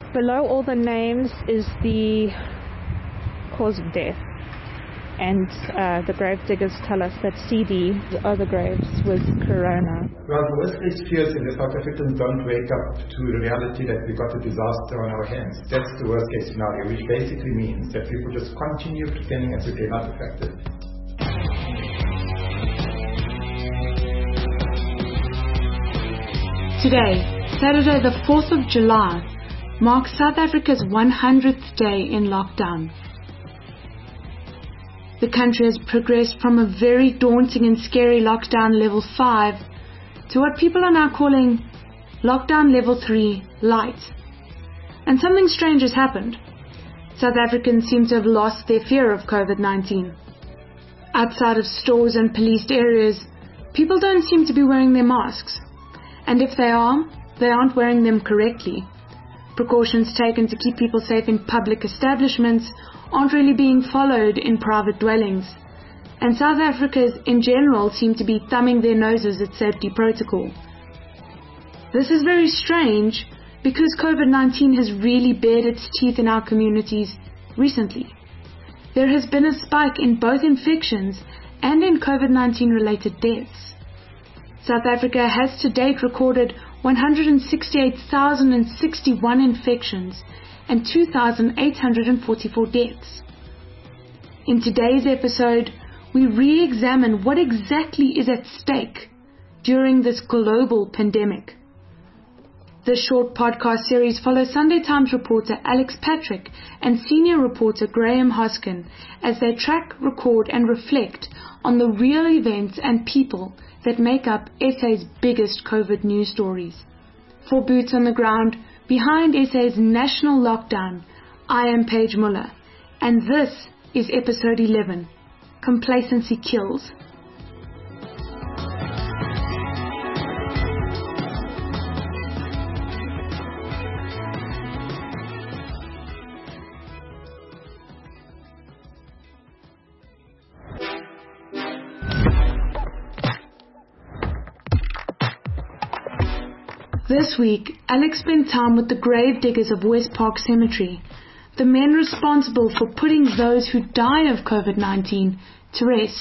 Below all the names is the cause of death. And the grave diggers tell us that CD are the graves with corona. Well, the worst case fears in the South Africans don't wake up to the reality that we've got a disaster on our hands. That's the worst case scenario, which basically means that people just continue pretending as if they're not affected. Today, Saturday the 4th of July, marks South Africa's 100th day in lockdown. The country has progressed from a very daunting and scary lockdown level 5 to what people are now calling lockdown level 3 light. And something strange has happened. South Africans seem to have lost their fear of COVID-19. Outside of stores and policed areas, people don't seem to be wearing their masks. And if they aren't wearing them correctly. Precautions taken to keep people safe in public establishments aren't really being followed in private dwellings. And South Africans in general seem to be thumbing their noses at safety protocol. This is very strange because COVID-19 has really bared its teeth in our communities recently. There has been a spike in both infections and in COVID-19 related deaths. South Africa has to date recorded 168,061 infections and 2,844 deaths. In today's episode, we re-examine what exactly is at stake during this global pandemic. This short podcast series follows Sunday Times reporter Alex Patrick and senior reporter Graham Hoskin as they track, record and reflect on the real events and people that make up SA's biggest COVID news stories. For Boots on the Ground, behind SA's national lockdown, I am Paige Muller, and this is episode 11, Complacency Kills. This week, Alex spent time with the grave diggers of West Park Cemetery, the men responsible for putting those who die of COVID-19 to rest.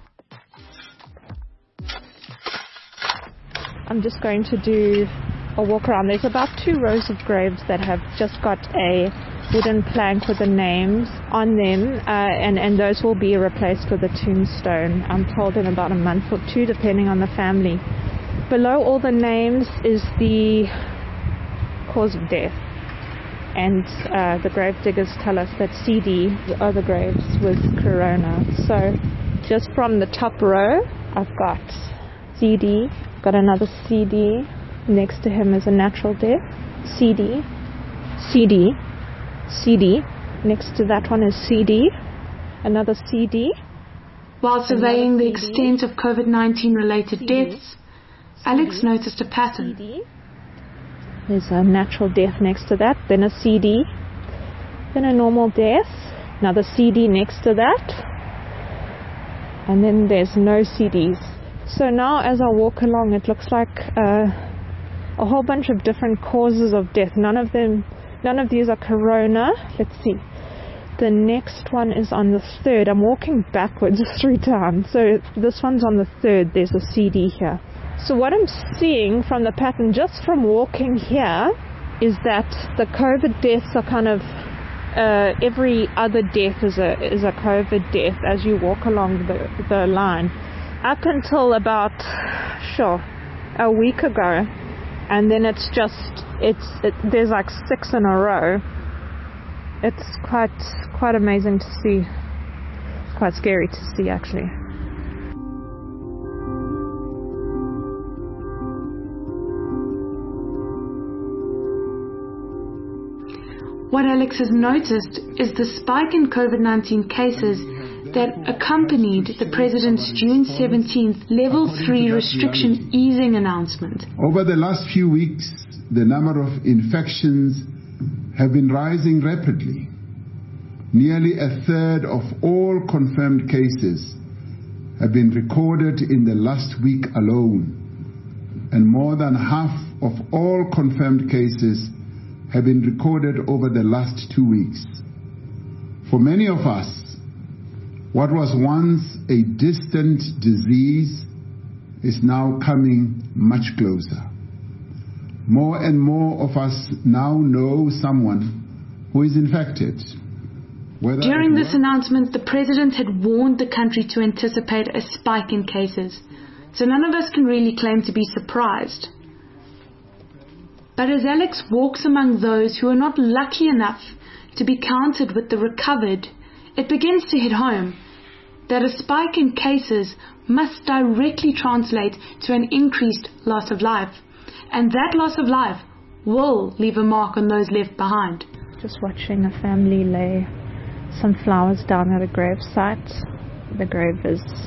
I'm just going to do a walk around. There's about 2 rows of graves that have just got a wooden plank with the names on them, and those will be replaced with a tombstone, I'm told, in about a month or 2, depending on the family. Below all the names is the cause of death, and the grave diggers tell us that CD are the graves with corona. So just from the top row, I've got CD, got another CD, next to him is a natural death, CD, CD, CD, next to that one is CD, another CD. While surveying the extent of COVID-19 related deaths, Alex noticed a pattern. There's a natural death next to that, then a CD, then a normal death, another CD next to that, and then there's no CDs. So now as I walk along, it looks like a whole bunch of different causes of death. None of these are corona. Let's see. The next one is on the 3rd. I'm walking backwards 3 times. So this one's on the 3rd. There's a CD here. So what I'm seeing from the pattern just from walking here is that the COVID deaths are kind of every other death is a COVID death as you walk along the line. Up until about a week ago, and then there's like 6 in a row. It's quite amazing to see. It's quite scary to see, actually. What Alex has noticed is the spike in COVID-19 cases that accompanied the President's June 17th Level 3 restriction easing announcement. Over the last few weeks, the number of infections have been rising rapidly. Nearly 1/3 of all confirmed cases have been recorded in the last week alone, and more than half of all confirmed cases have been recorded over the last 2 weeks. For many of us, what was once a distant disease is now coming much closer. More and more of us now know someone who is infected. During this announcement, the President had warned the country to anticipate a spike in cases, so none of us can really claim to be surprised. But as Alex walks among those who are not lucky enough to be counted with the recovered, it begins to hit home that a spike in cases must directly translate to an increased loss of life. And that loss of life will leave a mark on those left behind. Just watching a family lay some flowers down at a grave site. The grave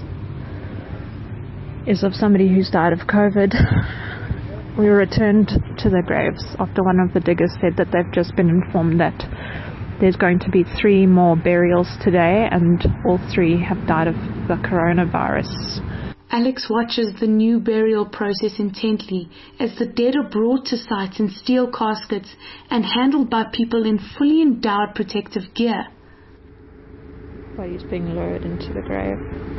is of somebody who's died of COVID. We returned to the graves after one of the diggers said that they've just been informed that there's going to be 3 more burials today, and all 3 have died of the coronavirus. Alex watches the new burial process intently as the dead are brought to site in steel caskets and handled by people in fully endowed protective gear. Bodies being lowered into the grave.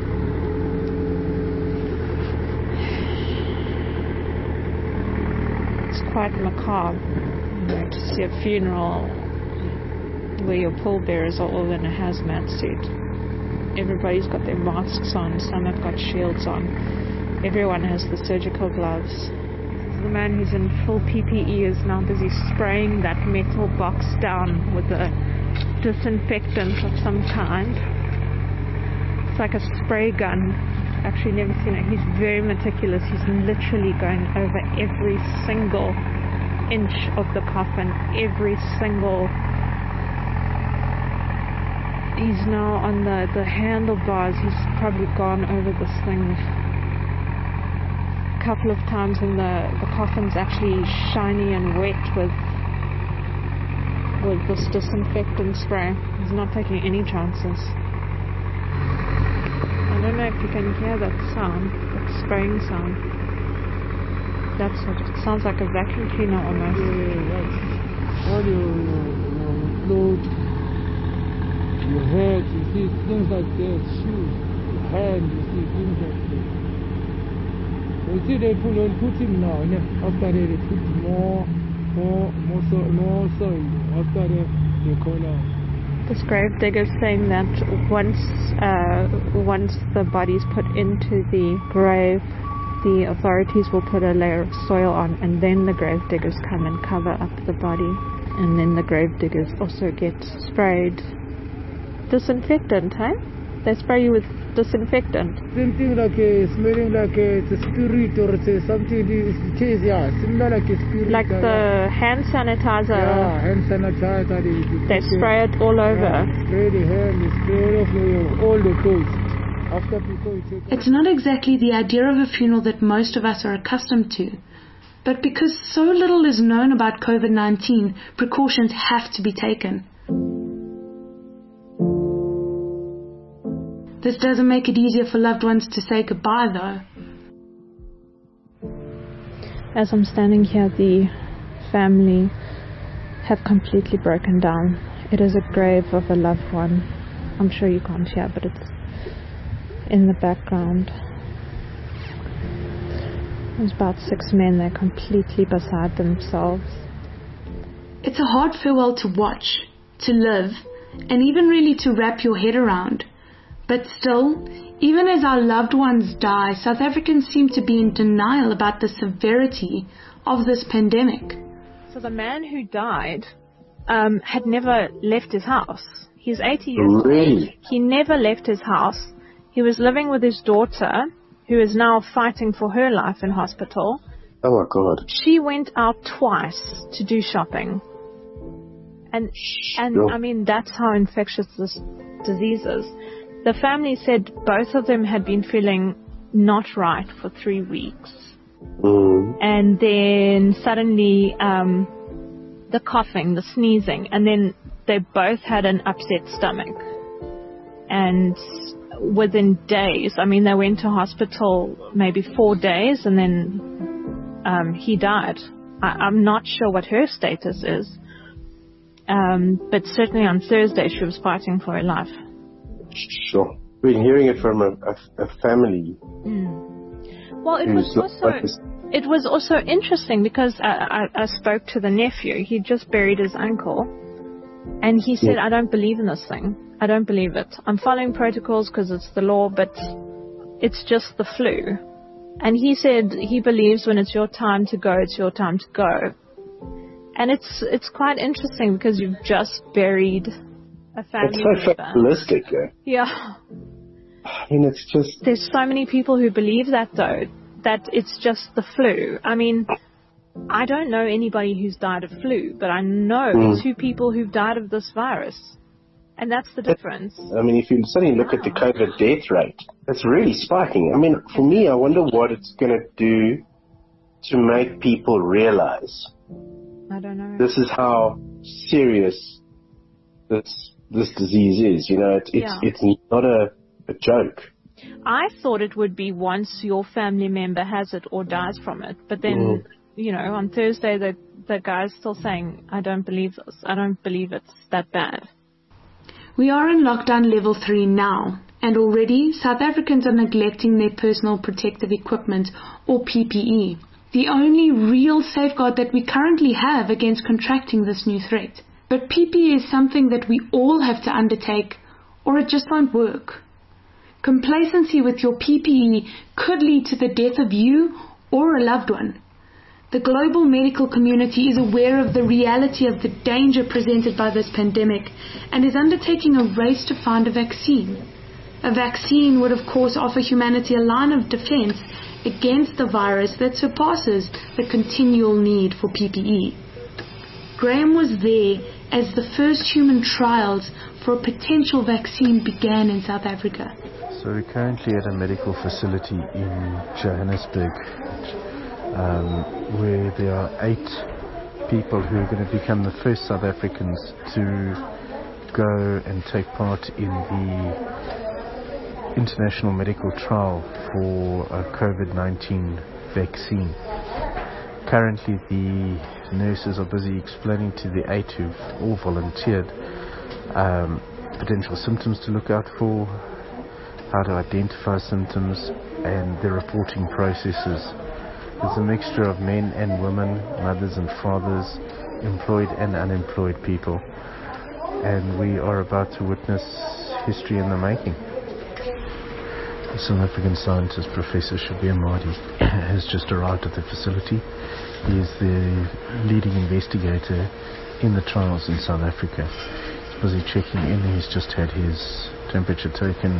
It's quite macabre, to see a funeral where your pallbearers are all in a hazmat suit. Everybody's got their masks on, some have got shields on. Everyone has the surgical gloves. The man who's in full PPE is now busy spraying that metal box down with a disinfectant of some kind. It's like a spray gun. Actually never seen it. He's very meticulous. He's literally going over every single inch of the coffin, every single. He's now on the handlebars. He's probably gone over this thing a couple of times, and the coffin's actually shiny and wet with this disinfectant spray. He's not taking any chances. I don't know if you can hear that sound, that spraying sound. That's what it sounds like, a vacuum cleaner almost. All your clothes, your head, you see things like that, shoes, your hand, you see things like that. You see they putting now, after they put more soil, after they call out. This grave digger is saying that once the body's put into the grave, the authorities will put a layer of soil on, and then the grave diggers come and cover up the body, and then the grave diggers also get sprayed disinfectant, hey? They spray you with disinfectant. Something like smelling like it's a spirit or it's something, similar like a spirit. Like the hand sanitizer. Yeah, hand sanitizer. They spray it all over. Yeah, spray the hand, spray all the clothes. After people take. It's not exactly the idea of a funeral that most of us are accustomed to. But because so little is known about COVID-19, precautions have to be taken. This doesn't make it easier for loved ones to say goodbye, though. As I'm standing here, the family have completely broken down. It is a grave of a loved one. I'm sure you can't hear, but it's in the background. There's about 6 men. They're completely beside themselves. It's a hard farewell to watch, to live, and even really to wrap your head around. But still, even as our loved ones die, South Africans seem to be in denial about the severity of this pandemic. So the man who died had never left his house. He's 80 years old. He never left his house. He was living with his daughter, who is now fighting for her life in hospital. Oh my God. She went out twice to do shopping. And I mean, that's how infectious this disease is. The family said both of them had been feeling not right for 3 weeks. And then suddenly the coughing, the sneezing, and then they both had an upset stomach. And within days, I mean, they went to hospital maybe 4 days, and then he died. I'm not sure what her status is, But certainly on Thursday she was fighting for her life. Sure. We're hearing it from a family. Well, it was also interesting because I spoke to the nephew. He just buried his uncle, and he said, I don't believe in this thing. I don't believe it. I'm following protocols because it's the law, but it's just the flu. And he said he believes when it's your time to go, it's your time to go. And it's quite interesting because you've just buried a family member. It's so fatalistic, Yeah. I mean, it's just... There's so many people who believe that, though, that it's just the flu. I mean, I don't know anybody who's died of flu, but I know 2 people who've died of this virus. And that's the difference. I mean, if you suddenly look at the COVID death rate, it's really spiking. I mean, for me, I wonder what it's going to do to make people realize... I don't know. This is how serious this disease is. You know, it's not a joke. I thought it would be once your family member has it or dies from it. But then, you know, on Thursday, the guy's still saying, I don't believe this. I don't believe it's that bad. We are in lockdown level 3 now, and already South Africans are neglecting their personal protective equipment, or PPE. The only real safeguard that we currently have against contracting this new threat. But PPE is something that we all have to undertake, or it just won't work. Complacency with your PPE could lead to the death of you or a loved one. The global medical community is aware of the reality of the danger presented by this pandemic and is undertaking a race to find a vaccine. A vaccine would of course offer humanity a line of defense against the virus that surpasses the continual need for PPE. Graham was there as the first human trials for a potential vaccine began in South Africa. So we're currently at a medical facility in Johannesburg where there are 8 people who are going to become the first South Africans to go and take part in the international medical trial for a COVID-19 vaccine. Currently the nurses are busy explaining to the 8 who've all volunteered potential symptoms to look out for, how to identify symptoms, and the reporting processes. It's a mixture of men and women, mothers and fathers, employed and unemployed people, and we are about to witness history in the making. The South African scientist, Professor Shabir Mahdi, has just arrived at the facility. He is the leading investigator in the trials in South Africa. He's busy checking in. He's just had his temperature taken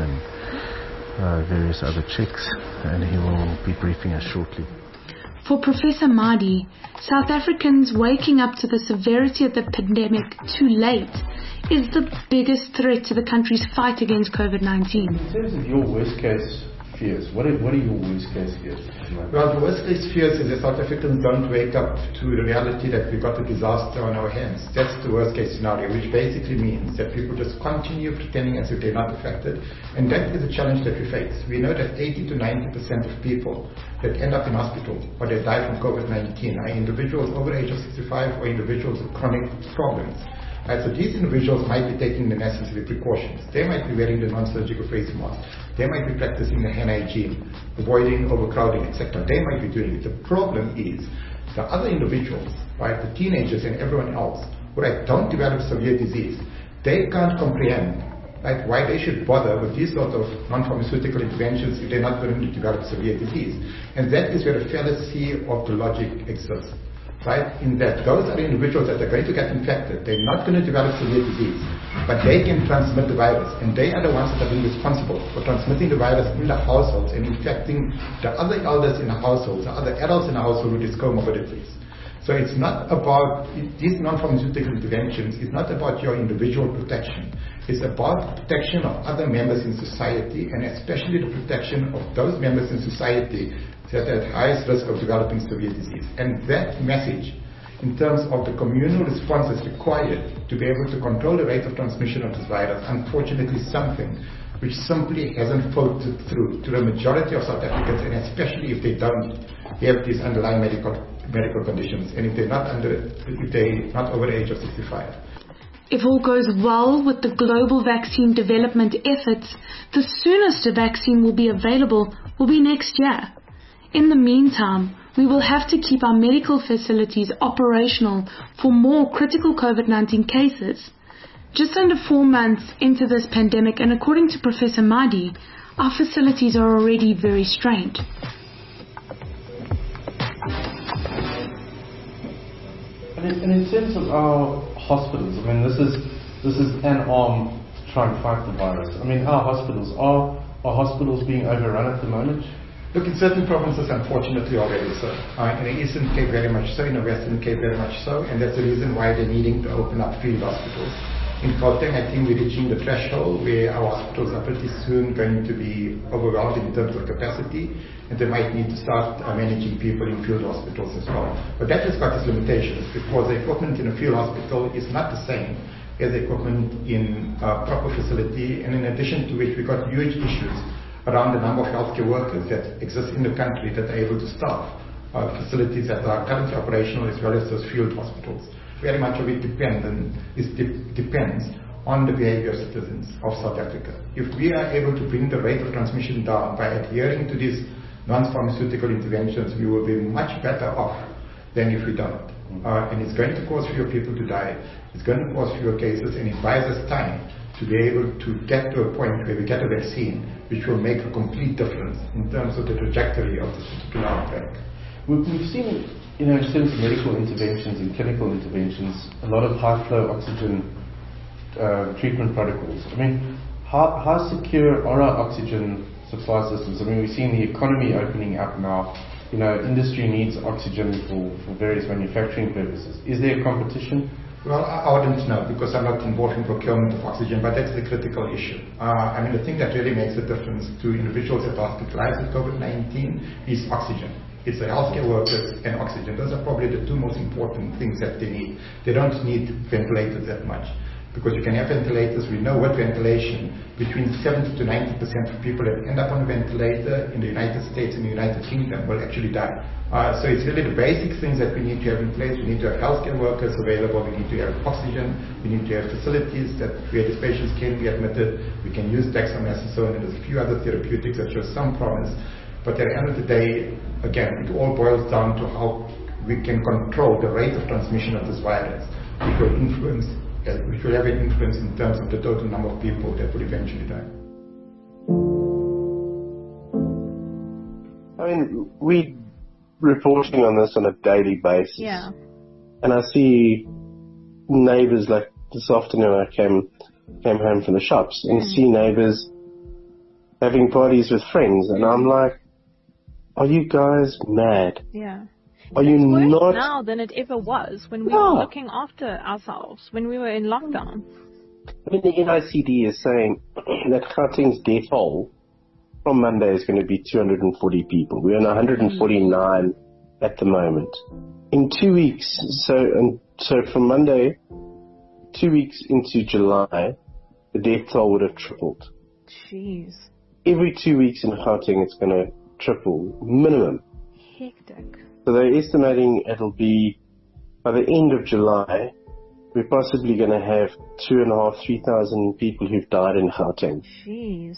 and various other checks, and he will be briefing us shortly. For Professor Mahdi, South Africans waking up to the severity of the pandemic too late is the biggest threat to the country's fight against COVID-19. In terms of your worst case fears, what are your worst case fears? Well, the worst case fears is that South Africans don't wake up to the reality that we've got a disaster on our hands. That's the worst case scenario, which basically means that people just continue pretending as if they're not affected. And that is a challenge that we face. We know that 80 to 90% of people that end up in hospital or that die from COVID-19 are individuals over the age of 65 or individuals with chronic problems. So these individuals might be taking the necessary precautions. They might be wearing the non-surgical face mask. They might be practicing the hand hygiene, avoiding overcrowding, etc. They might be doing it. The problem is the other individuals, right, the teenagers and everyone else, who don't develop severe disease, they can't comprehend why they should bother with these sort of non-pharmaceutical interventions if they're not going to develop severe disease. And that is where the fallacy of the logic exists. Right? In that those are the individuals that are going to get infected. They're not going to develop severe disease, but they can transmit the virus, and they are the ones that are being responsible for transmitting the virus in the households and infecting the other elders in the households, the other adults in the household with these comorbidities. So it's not about these non-pharmaceutical interventions. It's not about your individual protection. It's about the protection of other members in society, and especially the protection of those members in society that are at highest risk of developing severe disease. And that message, in terms of the communal response that's required to be able to control the rate of transmission of this virus, unfortunately something which simply hasn't filtered through to the majority of South Africans, and especially if they don't have these underlying medical conditions, and if they're not over the age of 65. If all goes well with the global vaccine development efforts, the soonest a vaccine will be available will be next year. In the meantime, we will have to keep our medical facilities operational for more critical COVID-19 cases. Just under 4 months into this pandemic, and according to Professor Mahdi, our facilities are already very strained. And in terms of our hospitals, I mean, this is an arm to try and fight the virus. I mean, our hospitals, are hospitals being overrun at the moment? Look, in certain provinces, unfortunately, already so. In the Eastern Cape, very much so. In the Western Cape, very much so. And that's the reason why they're needing to open up field hospitals. In Gauteng, I think we're reaching the threshold where our hospitals are pretty soon going to be overwhelmed in terms of capacity, and they might need to start managing people in field hospitals as well. But that has got its limitations, because the equipment in a field hospital is not the same as the equipment in a proper facility, and in addition to which, we've got huge issues around the number of healthcare workers that exist in the country that are able to staff facilities that are currently operational, as well as those field hospitals. Very much of it depends on the behavior of citizens of South Africa. If we are able to bring the rate of transmission down by adhering to these non-pharmaceutical interventions, we will be much better off than if we don't. And it's going to cause fewer people to die. It's going to cause fewer cases, and it buys us time to be able to get to a point where we get a vaccine which will make a complete difference in terms of the trajectory of this particular outbreak. We've seen, in terms of medical interventions and clinical interventions, a lot of high-flow oxygen treatment protocols. I mean, how secure are our oxygen supply systems? I mean, we've seen the economy opening up now. Industry needs oxygen for various manufacturing purposes. Is there a competition? Well, I wouldn't know, because I'm not involved in procurement of oxygen, but that's the critical issue. The thing that really makes a difference to individuals that are hospitalized with COVID-19 is oxygen. It's the healthcare workers and oxygen. Those are probably the two most important things that they need. They don't need ventilators that much, because you can have ventilators. We know with ventilation, between 70 to 90% of people that end up on a ventilator in the United States and the United Kingdom will actually die. So it's really the basic things that we need to have in place. We need to have healthcare workers available. We need to have oxygen. We need to have facilities where these patients can be admitted. We can use dexamethasone, and there's a few other therapeutics that show some promise. But at the end of the day, again, it all boils down to how we can control the rate of transmission of this virus, which will have an influence in terms of the total number of people that will eventually die. We reporting on this on a daily basis. Yeah. And I see neighbors, like this afternoon I came home from the shops and see neighbors having parties with friends, and I'm like, are you guys mad? Yeah. Are you It's not? worse now than it ever was when we were looking after ourselves, when we were in lockdown. The NICD is saying that Gauteng's death toll from Monday is going to be 240 people. We're on 149 at the moment. In 2 weeks, so from Monday, 2 weeks into July, the death toll would have tripled. Jeez. Every 2 weeks in Gauteng, it's going to triple, minimum. Hectic. So they're estimating it'll be, by the end of July, we're possibly going to have 2,500, 3,000 people who've died in Gauteng. Jeez.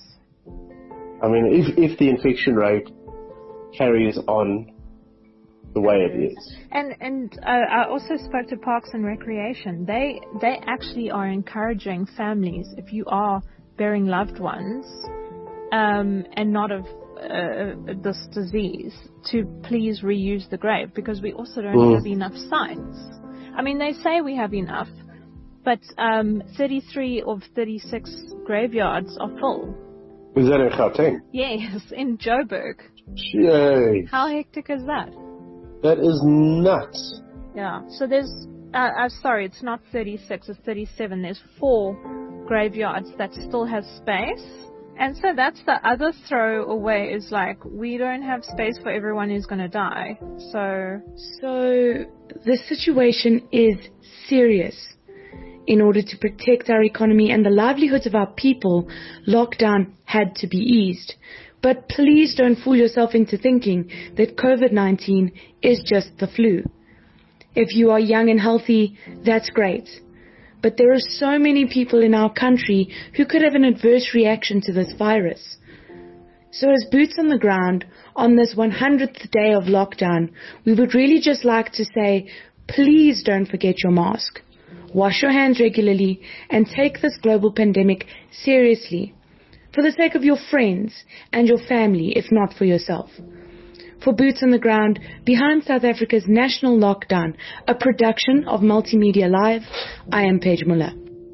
If the infection rate carries on the way it is. And I also spoke to Parks and Recreation. They actually are encouraging families, if you are bearing loved ones and not of this disease, to please reuse the grave, because we also don't have enough sites. They say we have enough, but 33 of 36 graveyards are full. Is that in Gauteng? Yes, in Joburg. Yay. How hectic is that? That is nuts. Yeah, so there's, sorry, it's not 36, it's 37. There's 4 graveyards that still has space. And so that's the other throwaway, is like, we don't have space for everyone who's going to die. So the situation is serious. In order to protect our economy and the livelihoods of our people, lockdown had to be eased. But please don't fool yourself into thinking that COVID-19 is just the flu. If you are young and healthy, that's great. but there are so many people in our country who could have an adverse reaction to this virus. So as boots on the ground, on this 100th day of lockdown, we would really just like to say, please don't forget your mask. Wash your hands regularly and take this global pandemic seriously, for the sake of your friends and your family, if not for yourself. For Boots on the Ground, behind South Africa's national lockdown, a production of Multimedia Live, I am Paige Muller.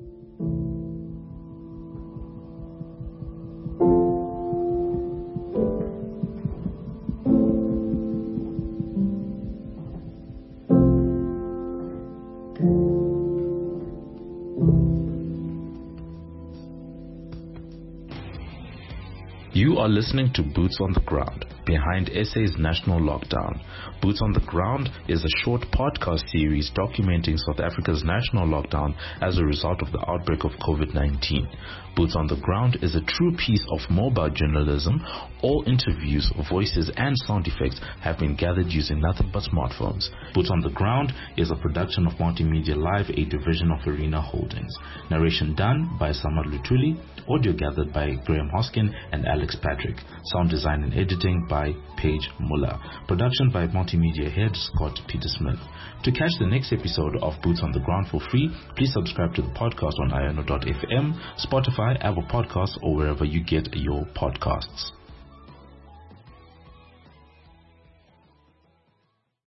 You are listening to Boots on the Ground, behind SA's national lockdown. Boots on the Ground is a short podcast series documenting South Africa's national lockdown as a result of the outbreak of COVID-19. Boots on the Ground is a true piece of mobile journalism. All interviews, voices, and sound effects have been gathered using nothing but smartphones. Boots on the Ground is a production of Multimedia Live, a division of Arena Holdings. Narration done by Samad Lutuli, audio gathered by Graham Hoskin and Alex Patrick. Sound design and editing by Paige Muller. Production by Multimedia Head Scott Peter Smith. To catch the next episode of Boots on the Ground for free, please subscribe to the podcast on iono.fm, Spotify, Apple Podcasts, or wherever you get your podcasts.